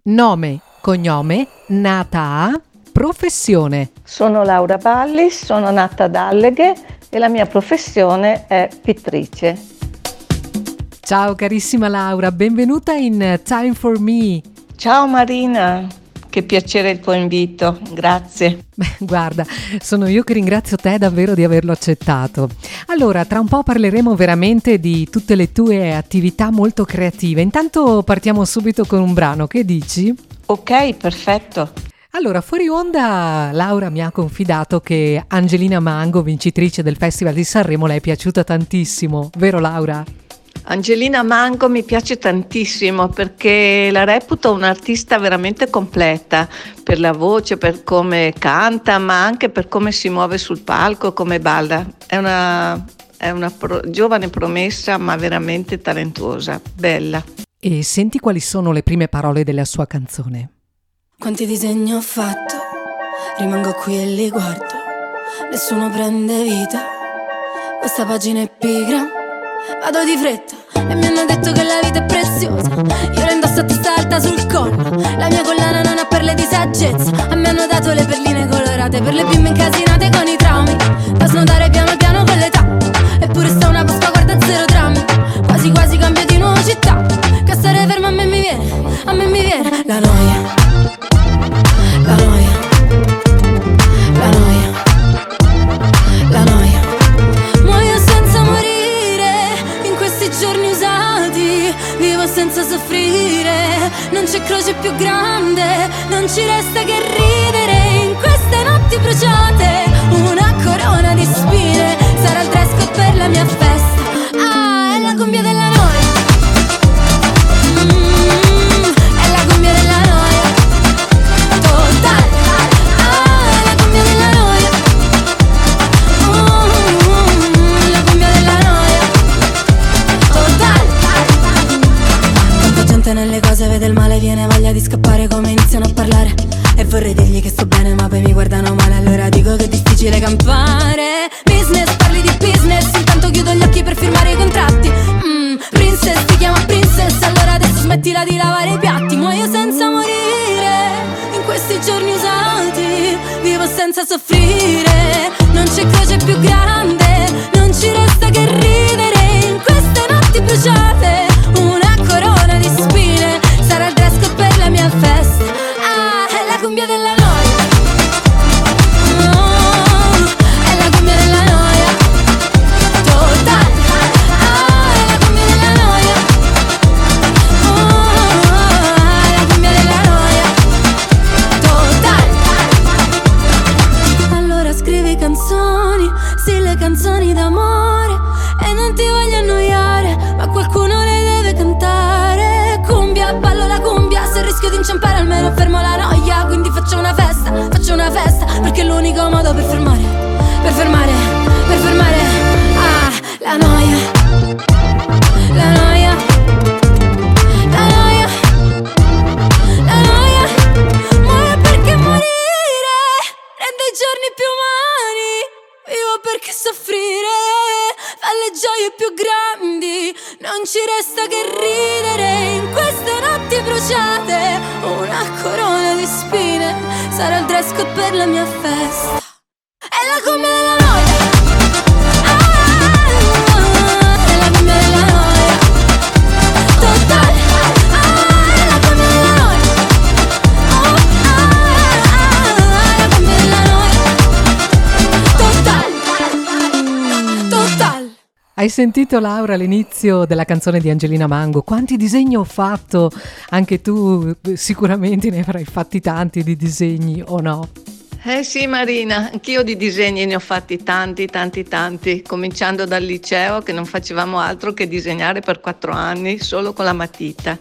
Nome, cognome, nata a, professione. Sono Laura Ballis, sono nata ad Alleghe e la mia professione è pittrice. Ciao carissima Laura, benvenuta in Time for Me. Ciao Marina, che piacere il tuo invito, grazie. Beh, guarda, sono io che ringrazio te davvero di averlo accettato. Allora, tra un po' parleremo veramente di tutte le tue attività molto creative. Intanto partiamo subito con un brano, che dici? Ok, perfetto. Allora, fuori onda, Laura mi ha confidato che Angelina Mango, vincitrice del Festival di Sanremo, le è piaciuta tantissimo, vero Laura? Angelina Mango mi piace tantissimo perché la reputo un'artista veramente completa per la voce, per come canta, ma anche per come si muove sul palco, come balla. È una giovane promessa, ma veramente talentuosa, bella. E senti quali sono le prime parole della sua canzone. Quanti disegni ho fatto, rimango qui e li guardo, nessuno prende vita, questa pagina è pigra, vado di fretta e mi hanno detto che la vita è preziosa, io la indosso a testa alta sul collo, la mia collana non ha perle di saggezza, a me hanno dato le perline colorate per le bimbe incasinate con i traumi, da snodare piano piano con l'età, eppure sta una Pasqua, guarda zero drammi, quasi quasi cambio di nuovo città, che stare ferma a me mi viene la noia. La noia, la noia, la noia. Muoio senza morire in questi giorni usati, vivo senza soffrire, non c'è croce più grande, non ci resta che ridere in queste notti bruciate, una corona di spine, sarà il dress code per la mia festa, ah, è la cumbia della noia, è la cumbia della noia. Nelle cose vede il male, viene voglia di scappare come iniziano a parlare e vorrei dirgli che sto bene ma poi mi guardano male, allora dico che è difficile campare. Business, parli di business, intanto chiudo gli occhi per firmare i contratti. Princess, ti chiama princess, allora adesso smettila di lavare i piatti. Muoio senza morire in questi giorni usati, vivo senza soffrire, non c'è croce più grande, non ci resta che ridere in queste notti bruciate, una corona di spine, sarà il dress code per la mia festa, ah, è la cumbia della noia, oh, è la cumbia della noia, totale, ah, è la cumbia della noia, oh, è la cumbia della noia, totale. Allora scrivi canzoni, sì, le canzoni d'amore, e non ti voglio annoiare, ma qualcuno le deve cantare. Cumbia, ballo la cumbia, se rischio di inciampare almeno fermo la noia, quindi faccio una festa, perché è l'unico modo per fermare, ah, la noia, la noia, la noia, la noia, muoio perché morire rende i giorni più umani, vivo perché soffrire fa le gioie più grandi, non ci resta che ridere in queste notti bruciate, una corona di spine, sarà il dress code per la mia festa, è la cumbia della noia, ah, è la cumbia della noia, totale, ah, è la cumbia della noia, oh, ah, è la cumbia della noia, totale. Hai sentito Laura l'inizio della canzone di Angelina Mango? Quanti disegni ho fatto? Anche tu sicuramente ne avrai fatti tanti di disegni, o no? Sì Marina, anch'io di disegni ne ho fatti tanti, cominciando dal liceo che non facevamo altro che disegnare per 4 anni solo con la matita.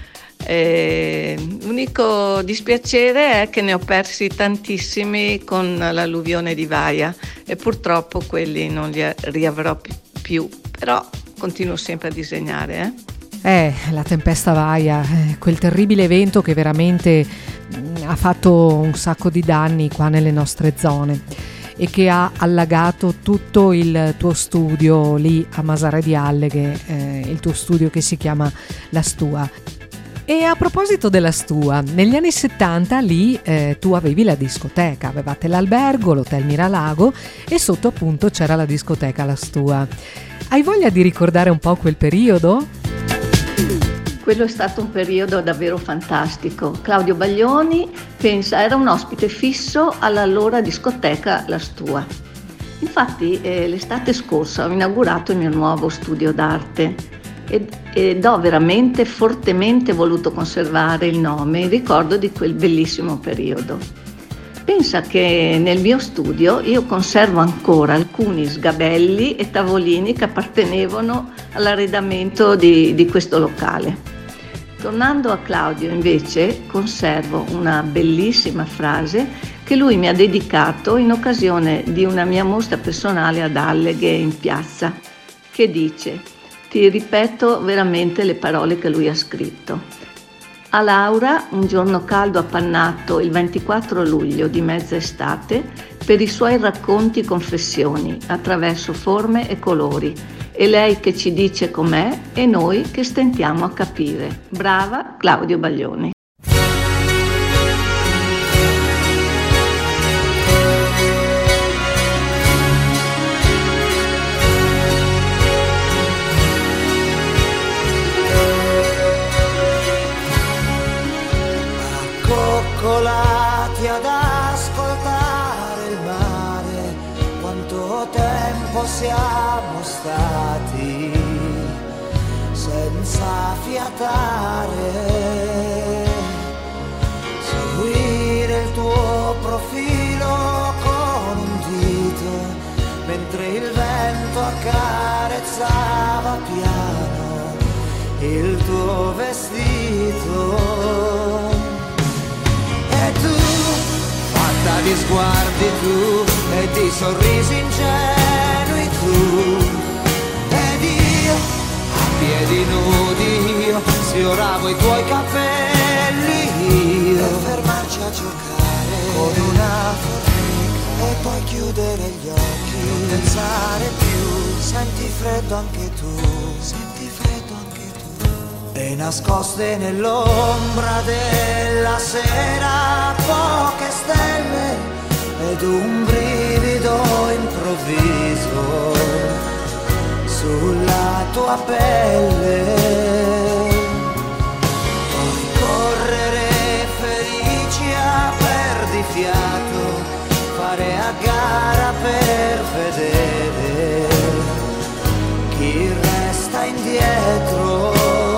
L'unico dispiacere è che ne ho persi tantissimi con l'alluvione di Vaia e purtroppo quelli non li riavrò più, però continuo sempre a disegnare. La tempesta Vaia, quel terribile evento che veramente ha fatto un sacco di danni qua nelle nostre zone e che ha allagato tutto il tuo studio lì a Masara di Alleghe, il tuo studio che si chiama La Stua. E a proposito della Stua, negli anni 70 lì tu avevi la discoteca, avevate l'albergo, l'hotel Miralago e sotto appunto c'era la discoteca La Stua. Hai voglia di ricordare un po' quel periodo? Quello è stato un periodo davvero fantastico. Claudio Baglioni, pensa, era un ospite fisso all'allora discoteca La Stua. Infatti l'estate scorsa ho inaugurato il mio nuovo studio d'arte ed ho veramente fortemente voluto conservare il nome in ricordo di quel bellissimo periodo. Pensa che nel mio studio io conservo ancora alcuni sgabelli e tavolini che appartenevano all'arredamento di questo locale. Tornando a Claudio invece conservo una bellissima frase che lui mi ha dedicato in occasione di una mia mostra personale ad Alleghe in piazza, che dice: ti ripeto veramente le parole che lui ha scritto. A Laura, un giorno caldo appannato il 24 luglio di mezza estate, per i suoi racconti confessioni attraverso forme e colori, e lei che ci dice com'è e noi che stentiamo a capire. Brava Claudio Baglioni. Accoccolati ad ascoltare il mare, quanto tempo siamo stati senza fiatare, seguire il tuo profilo con un dito, mentre il vento accarezzava piano il tuo vestito. E tu, fatta di sguardi tu e di sorrisi ingenui tu, ed io a piedi nudi io sfioravo i tuoi capelli io, per fermarci a giocare con una formica e poi chiudere gli occhi, non pensare più, senti freddo anche tu, senti freddo anche tu. E nascoste nell'ombra della sera poche stelle ed un brivido improvviso sulla tua pelle. Poi correre felici a perdifiato, fare a gara per vedere chi resta indietro.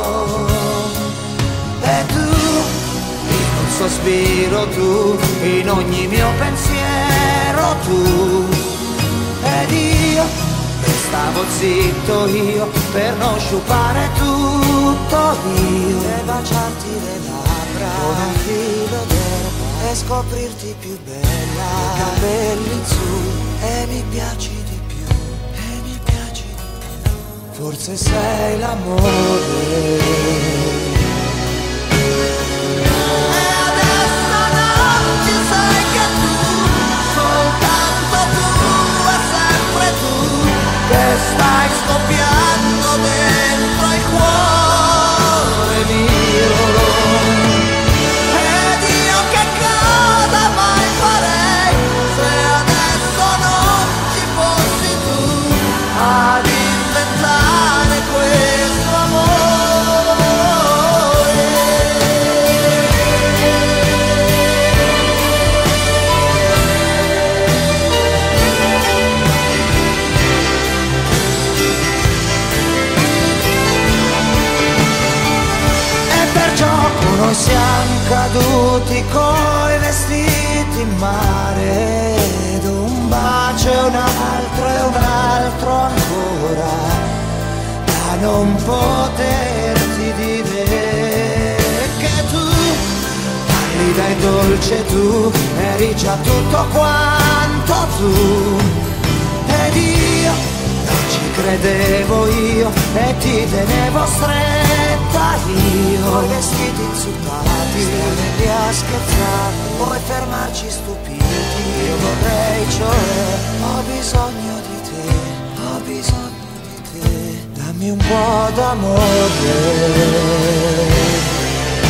Sospiro tu, in ogni mio pensiero tu, ed io restavo zitto io per non sciupare tutto io, e baciarti le labbra con un filo d'erba e scoprirti più bella, i capelli in su e mi piaci di più, e mi piaci di più, forse sei l'amore. Che stai scoppiando dentro il cuore mio, ed io che cosa mai farei se adesso non ci fossi tu ad inventare questo noi siamo caduti coi vestiti in mare, ed un bacio e un altro ancora, da non poterti dire che tu, pallida e dolce tu, eri già tutto quanto tu, ed io non ci credevo io e ti tenevo stretta io, coi vestiti inzuppati, lì a scherzare, poi fermarci stupiti. Io vorrei, cioè, ho bisogno di te, ho bisogno di te, dammi un po' d'amore.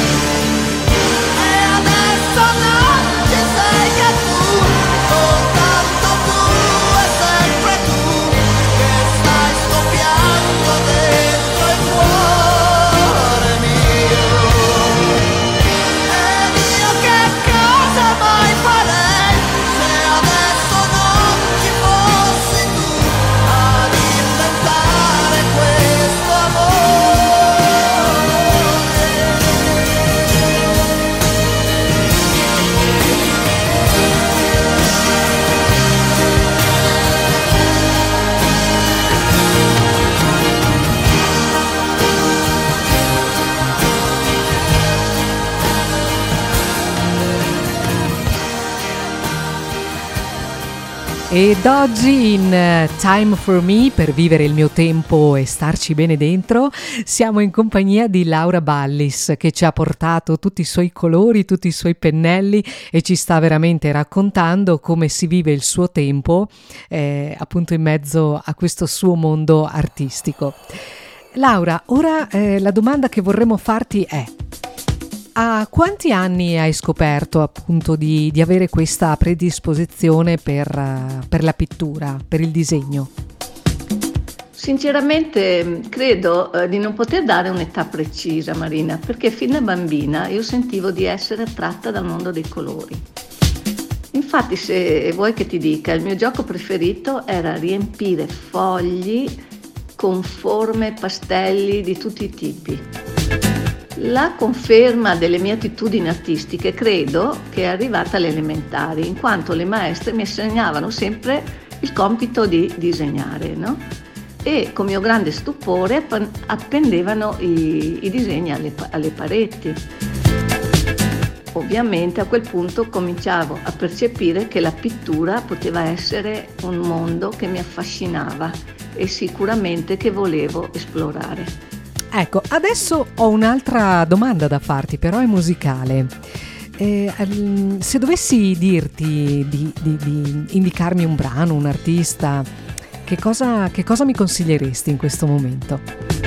Ed oggi in Time for Me, per vivere il mio tempo e starci bene dentro, siamo in compagnia di Laura Ballis, che ci ha portato tutti i suoi colori, tutti i suoi pennelli e ci sta veramente raccontando come si vive il suo tempo appunto in mezzo a questo suo mondo artistico. Laura, ora la domanda che vorremmo farti è: a quanti anni hai scoperto appunto di avere questa predisposizione per la pittura, per il disegno? Sinceramente credo di non poter dare un'età precisa, Marina, perché fin da bambina io sentivo di essere attratta dal mondo dei colori. Infatti, se vuoi che ti dica, il mio gioco preferito era riempire fogli con forme, pastelli di tutti i tipi. La conferma delle mie attitudini artistiche credo che è arrivata alle elementari, in quanto le maestre mi assegnavano sempre il compito di disegnare, no? E con mio grande stupore appendevano i disegni alle pareti. Ovviamente a quel punto cominciavo a percepire che la pittura poteva essere un mondo che mi affascinava e sicuramente che volevo esplorare. Ecco, adesso ho un'altra domanda da farti, però è musicale. Se dovessi dirti di indicarmi un brano, un artista, che cosa mi consiglieresti in questo momento?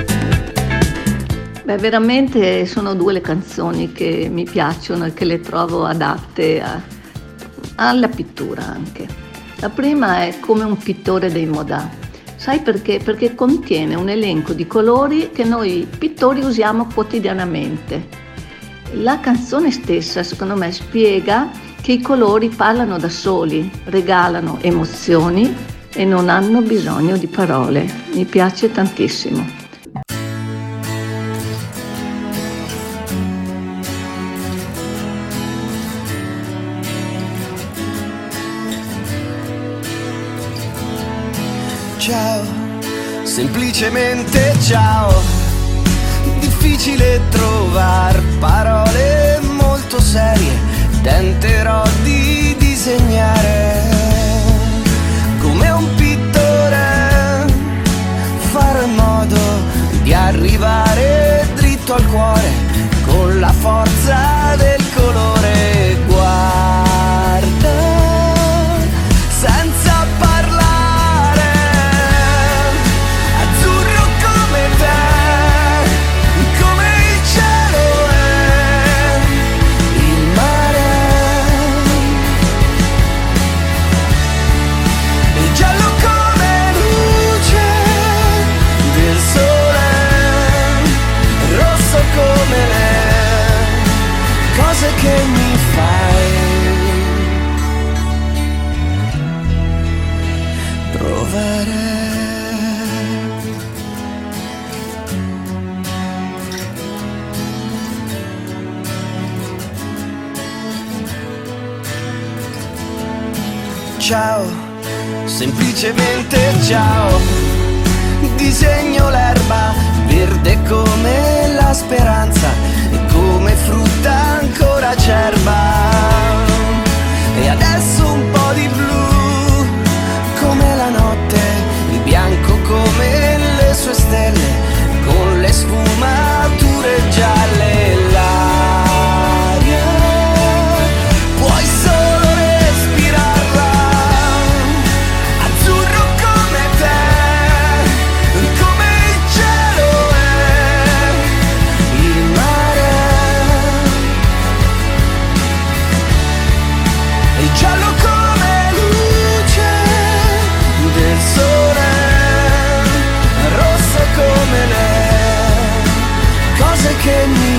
Beh, veramente sono due le canzoni che mi piacciono e che le trovo adatte alla pittura anche. La prima è Come un pittore dei Modà. Sai perché? Perché contiene un elenco di colori che noi pittori usiamo quotidianamente. La canzone stessa, secondo me, spiega che i colori parlano da soli, regalano emozioni e non hanno bisogno di parole. Mi piace tantissimo. Ciao, semplicemente ciao. Difficile trovar parole molto serie. Tenterò di disegnare come un pittore. Farò in modo di arrivare dritto al cuore con la forza del colore. Guarda, senza parlare. Che mi fai provare. Ciao, semplicemente ciao. Disegno l'erba verde come la speranza e come frutta ancora acerba. E adesso un po' di blu come la notte, il bianco come le sue stelle, con le sfumature gialle. L'aria puoi solo respirarla, azzurro come te, come il cielo è il mare. E giallo come luce del sole, rosso come le cose che mi